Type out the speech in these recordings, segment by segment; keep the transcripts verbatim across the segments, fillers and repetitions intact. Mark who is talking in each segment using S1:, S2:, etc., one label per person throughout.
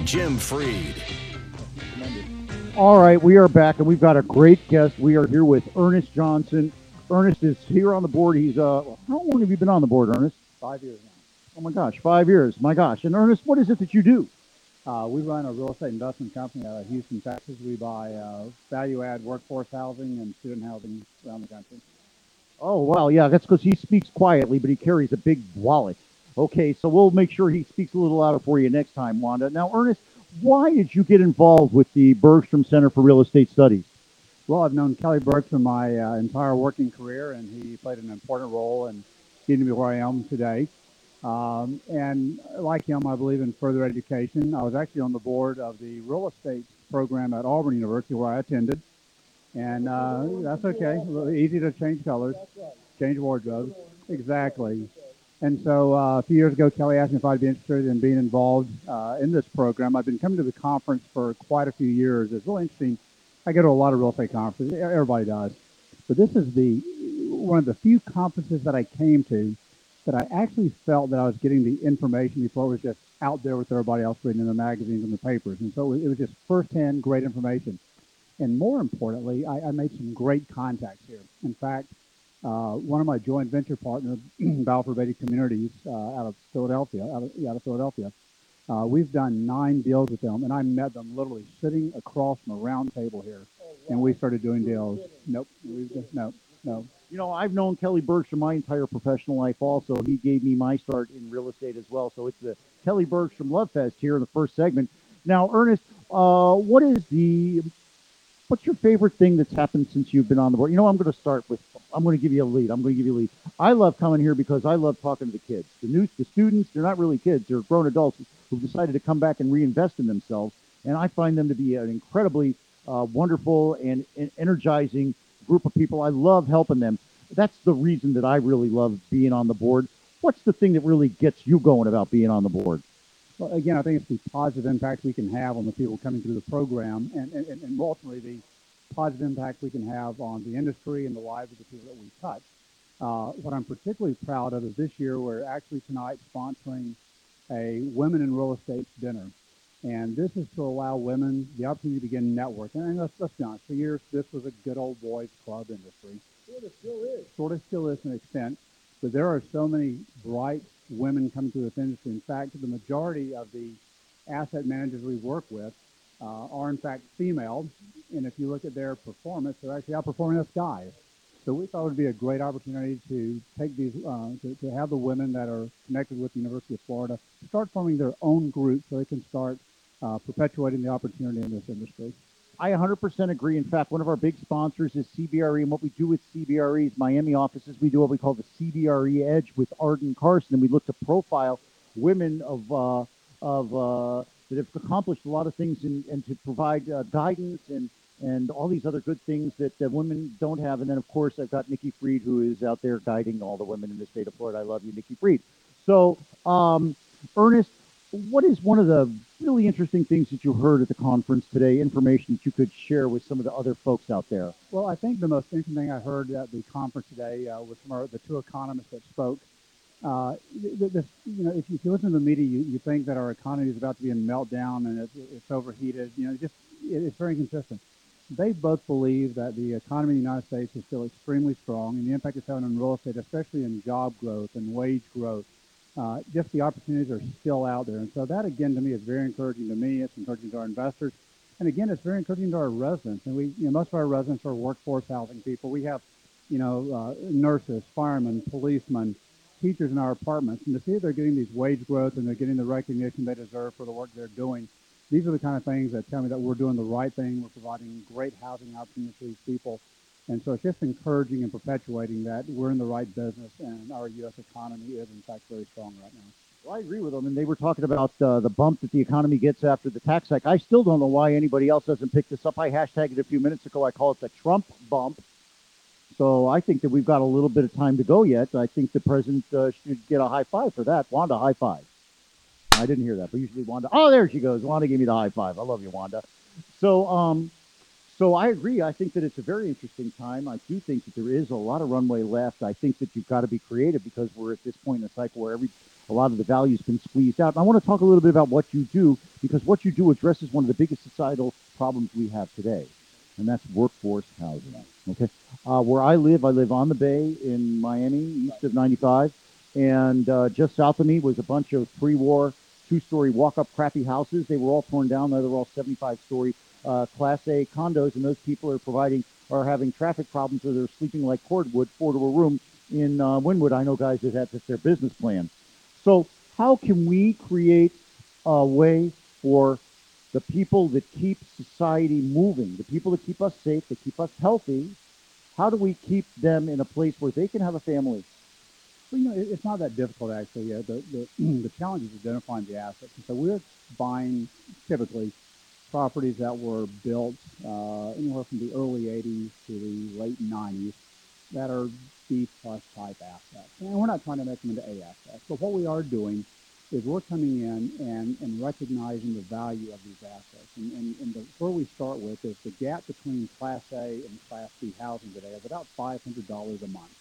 S1: Jim Freed.
S2: All right, we are back, and we've got a great guest. We are here with Ernest Johnson. Ernest is here on the board. He's uh, how long have you been on the board, Ernest?
S3: Five years now.
S2: Oh my gosh, five years. My gosh. And Ernest, what is it that you do?
S3: Uh, we run a real estate investment company out of Houston, Texas. We buy uh, value-add workforce housing and student housing around the country.
S2: Oh wow, yeah, that's because he speaks quietly, but he carries a big wallet. Okay, so we'll make sure he speaks a little louder for you next time, Wanda. Now, Ernest, why did you get involved with the Bergstrom Center for Real Estate Studies?
S3: Well, I've known Kelly Bergstrom my uh, entire working career, and he played an important role in getting me where I am today. Um, and like him, I believe in further education. I was actually on the board of the real estate program at Auburn University, where I attended. And uh, that's okay. Easy to change colors, change wardrobes. Exactly. And so uh, a few years ago, Kelly asked me if I'd be interested in being involved uh, in this program. I've been coming to the conference for quite a few years. It's really interesting. I go to a lot of real estate conferences. Everybody does. But this is the one of the few conferences that I came to that I actually felt that I was getting the information before it was just out there with everybody else reading in the magazines and the papers. And so it was, it was just firsthand great information. And more importantly, I, I made some great contacts here. In fact, uh, one of my joint venture partners, Balfour Beatty Communities, uh, out of Philadelphia, out of, yeah, out of Philadelphia, uh, we've done nine deals with them, and I met them literally sitting across from a round table here, and we started doing deals. Nope, we just, no, no.
S2: You know, I've known Kelly Bergstrom my entire professional life also. He gave me my start in real estate as well. So it's the Kelly Bergstrom Love Fest here in the first segment. Now, Ernest, uh, what is the What's your favorite thing that's happened since you've been on the board? You know, I'm going to start with, I'm going to give you a lead. I'm going to give you a lead. I love coming here because I love talking to the kids. The new, the students, they're not really kids. They're grown adults who've decided to come back and reinvest in themselves. And I find them to be an incredibly uh, wonderful and, and energizing group of people. I love helping them. That's the reason that I really love being on the board. What's the thing that really gets you going about being on the board?
S3: Well, again, I think it's the positive impact we can have on the people coming through the program, and, and, and ultimately the positive impact we can have on the industry and the lives of the people that we touch. Uh, what I'm particularly proud of is this year we're actually tonight sponsoring a Women in Real Estate dinner. And this is to allow women the opportunity to begin networking. And let's, let's be honest, for years this was a good old boys club industry.
S4: Sort of still is.
S3: Sort of still is to an extent. But there are so many bright women coming through this industry. In fact, the majority of the asset managers we work with uh, are in fact female. And if you look at their performance, they're actually outperforming us guys. So we thought it would be a great opportunity to take these, uh, to, to have the women that are connected with the University of Florida start forming their own group so they can start uh, perpetuating the opportunity in this industry.
S2: I one hundred percent agree. In fact, one of our big sponsors is C B R E, and what we do with C B R E's Miami offices, we do what we call the C B R E Edge with Arden Carson, and we look to profile women of uh, of uh, that have accomplished a lot of things and, and to provide uh, guidance and and all these other good things that uh, women don't have. And then, of course, I've got Nikki Freed, who is out there guiding all the women in the state of Florida. I love you, Nikki Freed. So, um, Ernest, what is one of the really interesting things that you heard at the conference today, information that you could share with some of the other folks out there?
S3: Well, I think the most interesting thing I heard at the conference today uh, was from our, the two economists that spoke. Uh, this, you know, if you, if you listen to the media, you, you think that our economy is about to be in meltdown and it's, it's overheated. You know, just it, it's very inconsistent. They both believe that the economy in the United States is still extremely strong, and the impact it's having on real estate, especially in job growth and wage growth, uh, just the opportunities are still out there. And so that, again, to me, is very encouraging to me. It's encouraging to our investors. And, again, it's very encouraging to our residents. And we, you know, most of our residents are workforce housing people. We have, you know, uh, nurses, firemen, policemen, teachers in our apartments. And to see that they're getting these wage growth and they're getting the recognition they deserve for the work they're doing, these are the kind of things that tell me that we're doing the right thing. We're providing great housing options to these people. And so it's just encouraging and perpetuating that we're in the right business and our U S economy is, in fact, very strong right now.
S2: Well, I agree with them. And they were talking about uh, the bump that the economy gets after the tax hike. I still don't know why anybody else hasn't picked this up. I hashtagged it a few minutes ago. I call it the Trump bump. So I think that we've got a little bit of time to go yet. I think the president uh, should get a high five for that. Wanda, high five. I didn't hear that, but usually Wanda. Oh, there she goes. Wanda gave me the high five. I love you, Wanda. So, um, so I agree. I think that it's a very interesting time. I do think that there is a lot of runway left. I think that you've got to be creative because we're at this point in the cycle where every a lot of the value's been squeezed out. And I want to talk a little bit about what you do, because what you do addresses one of the biggest societal problems we have today, and that's workforce housing. Okay, uh, where I live, I live on the bay in Miami, east of ninety-five, and uh, just south of me was a bunch of pre-war two-story walk-up crappy houses. They were all torn down. Now they're all seventy-five-story uh, Class A condos, and those people are providing are having traffic problems, or they're sleeping like cordwood, four to a room in uh, Wynwood. I know guys that that's their business plan. So how can we create a way for the people that keep society moving, the people that keep us safe, that keep us healthy? How do we keep them in a place where they can have a family?
S3: Well, you know, it, it's not that difficult, actually. Yeah, the, the, the challenge is identifying the assets. And so we're buying, typically, properties that were built uh, anywhere from the early eighties to the late nineties that are B-plus type assets. And we're not trying to make them into A assets. But what we are doing is we're coming in and, and recognizing the value of these assets. And, and, and the, where we start with is the gap between Class A and Class B housing today is about five hundred dollars a month.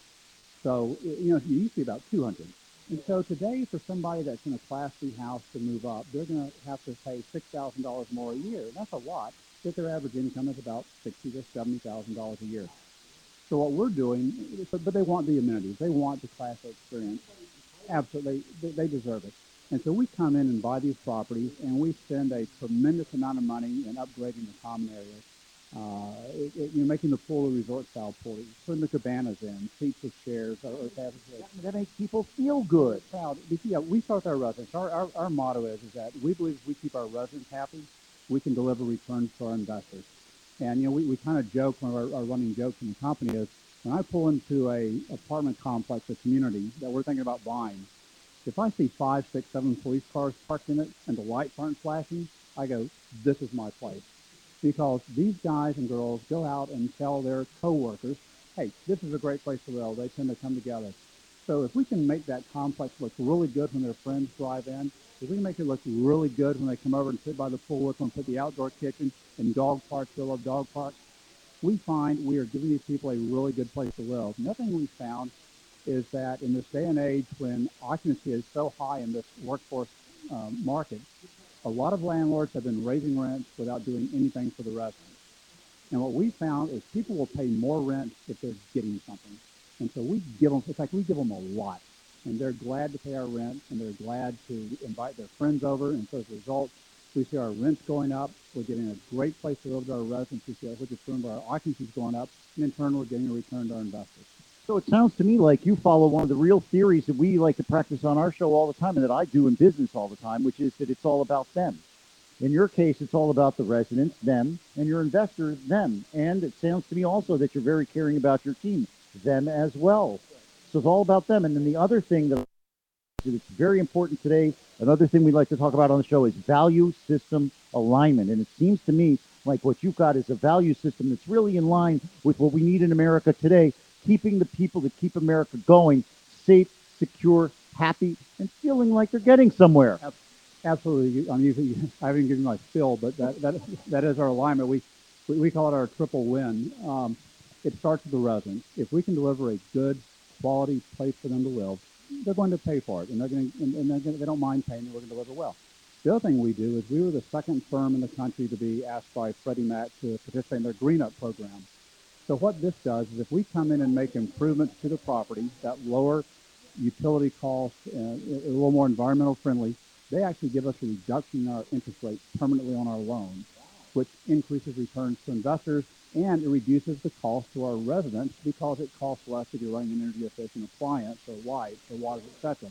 S3: So, you know, it used to be about two hundred dollars. And so today, for somebody that's in a Class B house to move up, they're going to have to pay six thousand dollars more a year. That's a lot, but their average income is about sixty thousand to seventy thousand dollars a year. So what we're doing, but they want the amenities. They want the Class A experience. Absolutely, they, they deserve it. And so we come in and buy these properties, and we spend a tremendous amount of money in upgrading the common areas. Uh, it, it, you know, making the pool a resort-style pool, putting the cabanas in, seats with chairs, or, or that,
S2: that makes people feel good.
S3: Proud. Yeah, we start with our residents. Our, our, our motto is, is that we believe if we keep our residents happy, we can deliver returns to our investors. And, you know, we, we kind of joke, one of our, our running jokes in the company is, when I pull into a apartment complex, a community that we're thinking about buying, if I see five, six, seven police cars parked in it and the lights aren't flashing, I go, this is my place. Because these guys and girls go out and tell their coworkers, hey, this is a great place to live. They tend to come together. So if we can make that complex look really good when their friends drive in, if we can make it look really good when they come over and sit by the pool with them, put the outdoor kitchen and dog parks, they love dog parks, we find we are giving these people a really good place to live. Another thing we found is that in this day and age when occupancy is so high in this workforce um, market, a lot of landlords have been raising rents without doing anything for the residents. And what we found is people will pay more rent if they're getting something. And so we give them, in fact, we give them a lot. And they're glad to pay our rent, and they're glad to invite their friends over. And so as a result, we see our rents going up. We're getting a great place to live to our residents. We see our, which our occupancy is going up. And in turn, we're getting a return to our investors.
S2: So it sounds to me like you follow one of the real theories that we like to practice on our show all the time, and that I do in business all the time, which is that it's all about them. In your case, it's all about the residents, them, and your investors, them. And it sounds to me also that you're very caring about your team, them as well. So it's all about them. And then the other thing that it's very important today, another thing we like to talk about on the show is value system alignment. And it seems to me like what you've got is a value system that's really in line with what we need in America today, keeping the people that keep America going safe, secure, happy, and feeling like they're getting somewhere.
S3: Absolutely. I'm using, I haven't given my spill, but that, that, that is our alignment. We, we, we call it our triple win. Um, it starts with the residents. If we can deliver a good, quality place for them to live, they're going to pay for it, and they're going to, and, and they're going to, they don't mind paying, and we're going to deliver well. The other thing we do is we were the second firm in the country to be asked by Freddie Mac to participate in their Green Up program. So what this does is if we come in and make improvements to the property that lower utility costs, uh, a little more environmental friendly, they actually give us a reduction in our interest rate permanently on our loan, which increases returns to investors, and it reduces the cost to our residents because it costs less if you're running an energy efficient appliance or lights or water, et cetera.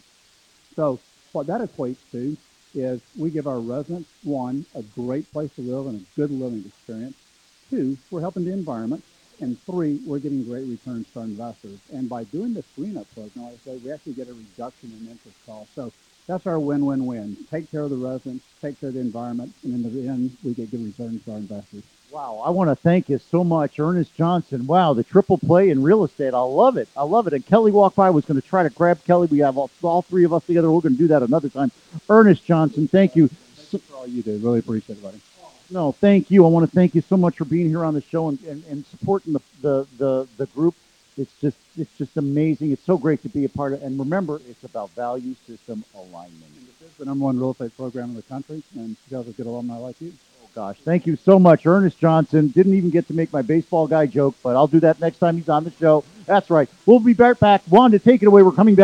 S3: So what that equates to is we give our residents, one, a great place to live and a good living experience. Two, we're helping the environment. And three, we're getting great returns to our investors. And by doing this Green Up program, like I said, we actually get a reduction in interest costs. So that's our win-win-win. Take care of the residents, take care of the environment, and in the end, we get good returns to our investors.
S2: Wow, I want to thank you so much, Ernest Johnson. Wow, the triple play in real estate. I love it. I love it. And Kelly walked by, was going to try to grab Kelly. We have all, all three of us together. We're going to do that another time. Ernest Johnson, thank you.
S3: Thank you for all you do. Really appreciate it, buddy.
S2: No, thank you. I want to thank you so much for being here on the show and, and, and supporting the, the, the, the group. It's just it's just amazing. It's so great to be a part of. And remember, it's about value system alignment.
S3: And this is the number one real estate program in the country, and because of good alumni like you.
S2: Oh gosh, thank you so much, Ernest Johnson. Didn't even get to make my baseball guy joke, but I'll do that next time he's on the show. That's right. We'll be right back. Wanda, take it away. We're coming back.